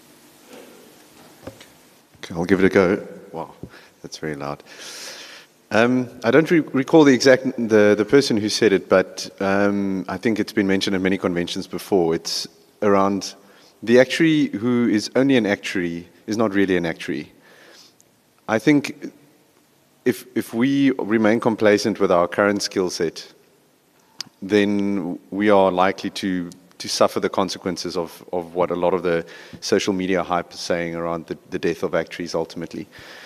Okay, I'll give it a go. Wow, that's very loud. I don't recall the person who said it, but I think it's been mentioned at many conventions before. It's around the actuary who is only an actuary is not really an actuary. I think if we remain complacent with our current skill set, then we are likely to suffer the consequences of what a lot of the social media hype is saying around the death of actuaries ultimately.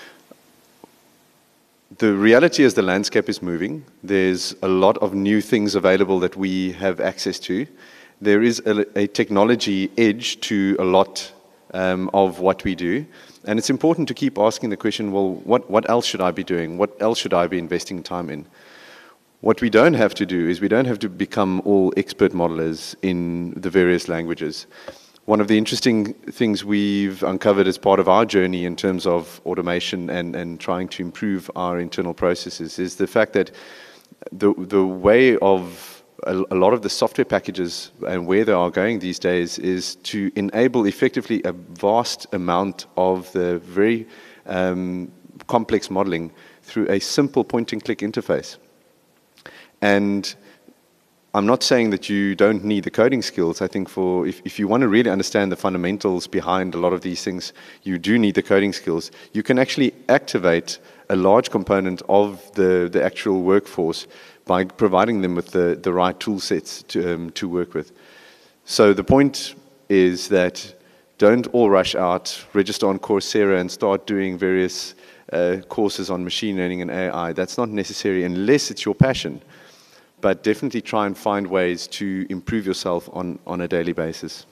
The reality is the landscape is moving. There's a lot of new things available that we have access to. There is a technology edge to a lot of what we do. And it's important to keep asking the question, well, what else should I be doing? What else should I be investing time in? What we don't have to do is we don't have to become all expert modelers in the various languages. One of the interesting things we've uncovered as part of our journey in terms of automation and trying to improve our internal processes is the fact that the way of a lot of the software packages and where they are going these days is to enable effectively a vast amount of the very complex modeling through a simple point-and-click interface. And I'm not saying that you don't need the coding skills. I think if you want to really understand the fundamentals behind a lot of these things, you do need the coding skills. You can actually activate a large component of the actual workforce by providing them with the right tool sets to work with. So the point is that don't all rush out, register on Coursera and start doing various courses on machine learning and AI. That's not necessary unless it's your passion. But definitely try and find ways to improve yourself on a daily basis.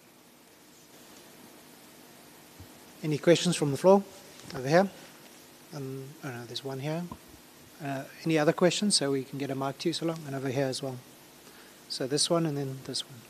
Any questions from the floor? Over here. Oh no, there's one here. Any other questions, so we can get a mic to you, Solong? And over here as well. So this one and then this one.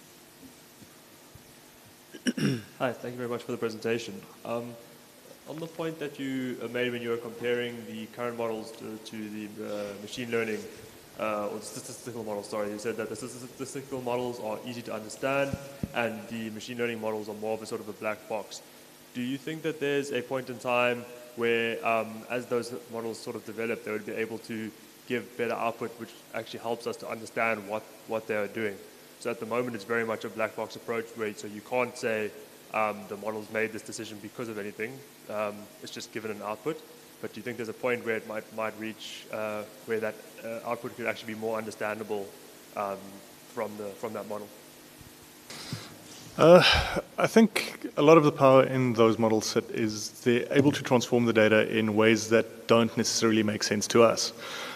Hi, thank you very much for the presentation. On the point that you made when you were comparing the current models to the machine learning, or the statistical models, sorry, you said that the statistical models are easy to understand and the machine learning models are more of a sort of a black box. Do you think that there's a point in time where, as those models sort of develop, they would be able to give better output, which actually helps us to understand what they are doing? So at the moment, it's very much a black box approach, where so you can't say the model's made this decision because of anything. It's just given an output. But do you think there's a point where it might reach where that output could actually be more understandable from that model? I think a lot of the power in those models is they're able to transform the data in ways that don't necessarily make sense to us.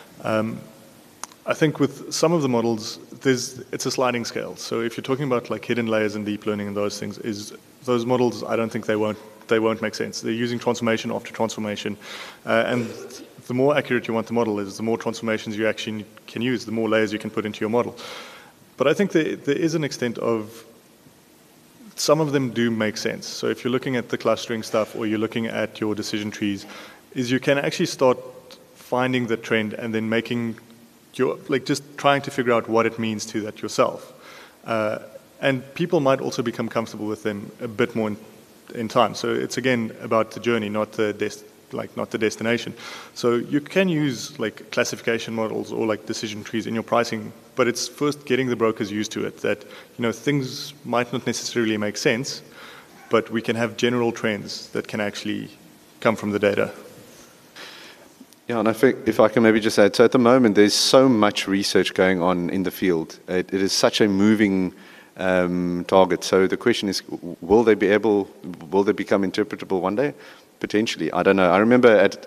I think with some of the models, it's a sliding scale. So if you're talking about like hidden layers and deep learning and those things, those models, I don't think they won't make sense. They're using transformation after transformation, and the more accurate you want the model is, the more transformations you actually can use, the more layers you can put into your model. But I think there is an extent of some of them do make sense. So if you're looking at the clustering stuff or you're looking at your decision trees, is you can actually start finding the trend and then making just trying to figure out what it means to that yourself. And people might also become comfortable with them a bit more in time. So it's again about the journey, not the destination. So you can use like classification models or like decision trees in your pricing, but it's first getting the brokers used to it, that things might not necessarily make sense, but we can have general trends that can actually come from the data. Yeah, and I think if I can maybe just add, so at the moment there's so much research going on in the field. It is such a moving target. So the question is, will they become interpretable one day? Potentially, I don't know. I remember at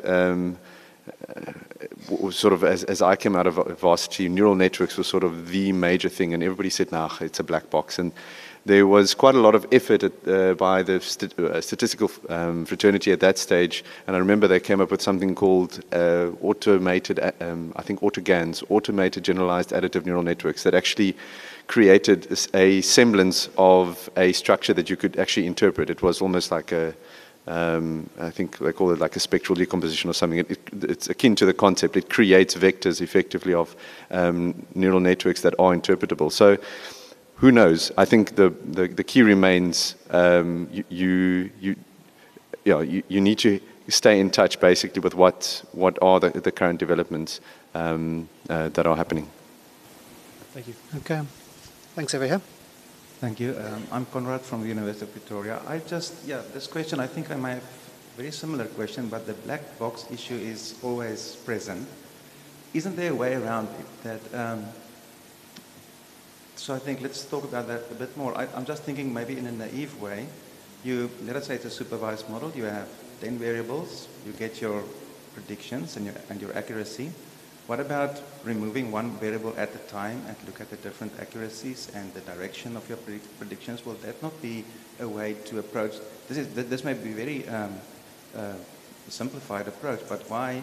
sort of as I came out of varsity, neural networks was sort of the major thing, and everybody said, "Nah, it's a black box." And there was quite a lot of effort by the statistical fraternity at that stage, and I remember they came up with something called automated, I think AutoGANs, automated generalized additive neural networks, that actually created a semblance of a structure that you could actually interpret. It was almost like I think they call it like a spectral decomposition or something. It's akin to the concept. It creates vectors effectively of neural networks that are interpretable. So who knows? I think the key remains you need to stay in touch basically with what are the current developments that are happening. Thank you. Okay. Thanks, over here. Thank you. I'm Conrad from the University of Pretoria. This question, I think I might have a very similar question, but the black box issue is always present. Isn't there a way around it that, so I think let's talk about that a bit more. I'm just thinking maybe in a naive way, let us say it's a supervised model, you have 10 variables, you get your predictions and your accuracy. What about removing one variable at a time and look at the different accuracies and the direction of your predictions? Will that not be a way to approach? This may be a very simplified approach, but why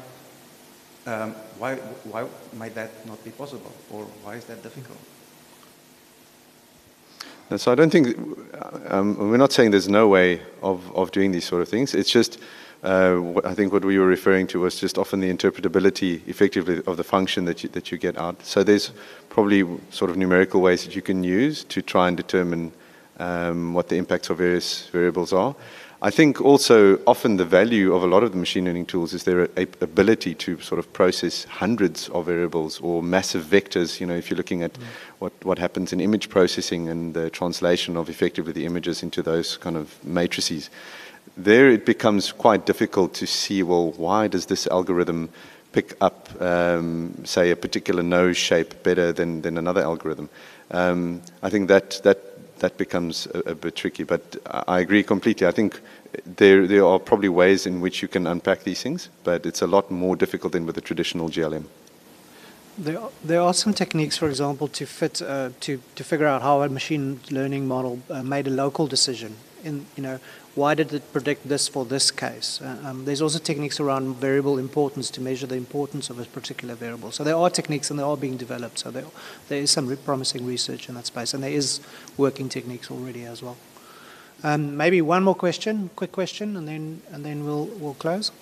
might that not be possible, or why is that difficult? So I don't think we're not saying there's no way of doing these sort of things. It's just. I think what we were referring to was just often the interpretability, effectively, of the function that you get out. So there's probably sort of numerical ways that you can use to try and determine what the impacts of various variables are. I think also often the value of a lot of the machine learning tools is their ability to sort of process hundreds of variables or massive vectors. You know, if you're looking at what happens in image processing and the translation of effectively the images into those kind of matrices. There it becomes quite difficult to see, well, why does this algorithm pick up, say, a particular nose shape better than another algorithm? I think that becomes a bit tricky, but I agree completely. I think there are probably ways in which you can unpack these things, but it's a lot more difficult than with a traditional GLM. There are some techniques, for example, to figure out how a machine learning model made a local decision. Why did it predict this for this case? There's also techniques around variable importance to measure the importance of a particular variable. So there are techniques and they are being developed. So there is some promising research in that space, and there is working techniques already as well. Maybe one more question, quick question, and then we'll close.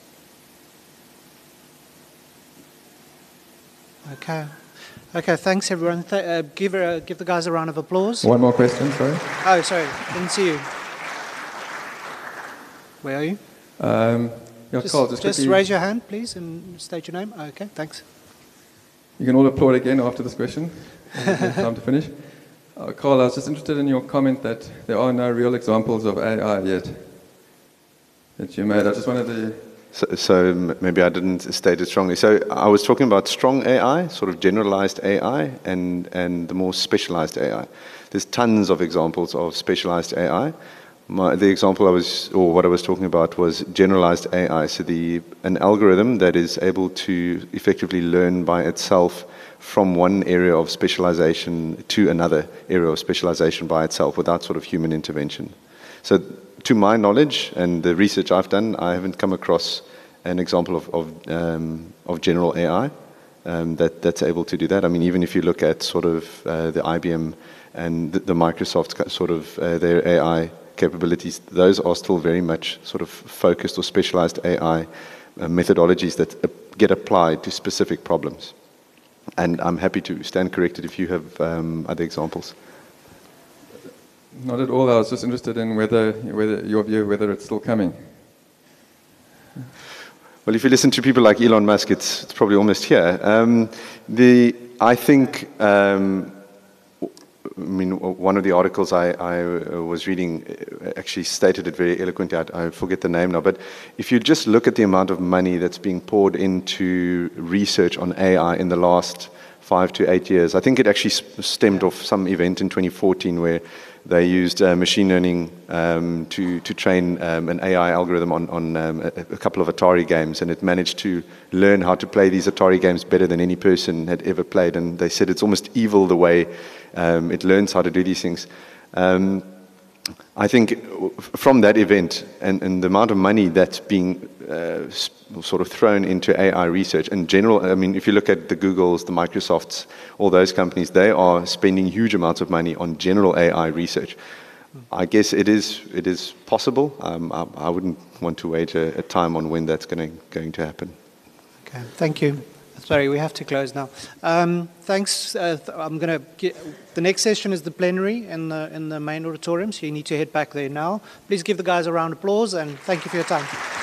Okay. Thanks everyone. Give the guys a round of applause. One more question, sorry. Oh, sorry, didn't see you. Where are you? Carl, just raise your hand, please, and state your name. Okay, thanks. You can all applaud again after this question. Time to finish. Carl, I was just interested in your comment that there are no real examples of AI yet that you made. I just wanted to... So maybe I didn't state it strongly. So I was talking about strong AI, sort of generalized AI, and the more specialized AI. There's tons of examples of specialized AI. The example what I was talking about was generalized AI. So an algorithm that is able to effectively learn by itself from one area of specialization to another area of specialization by itself without sort of human intervention. So to my knowledge and the research I've done, I haven't come across an example of general AI that's able to do that. I mean, even if you look at sort of the IBM and the Microsoft sort of their AI capabilities, those are still very much sort of focused or specialized AI methodologies that get applied to specific problems. And I'm happy to stand corrected if you have other examples. Not at all. I was just interested in whether your view, whether it's still coming. Well, if you listen to people like Elon Musk, it's probably almost here. I think I mean, one of the articles I was reading actually stated it very eloquently. I forget the name now, but if you just look at the amount of money that's being poured into research on AI in the last 5 to 8 years, I think it actually stemmed off some event in 2014 where they used machine learning to train an AI algorithm on a couple of Atari games, and it managed to learn how to play these Atari games better than any person had ever played. And they said it's almost evil the way it learns how to do these things. I think from that event and the amount of money that's being sort of thrown into AI research in general, I mean, if you look at the Googles, the Microsofts, all those companies, they are spending huge amounts of money on general AI research. I guess it is possible. I wouldn't want to wait a time on when that's going to happen. Okay, thank you. Sorry, we have to close now. Thanks. I'm going to. The next session is the plenary in the main auditorium, so you need to head back there now. Please give the guys a round of applause, and thank you for your time.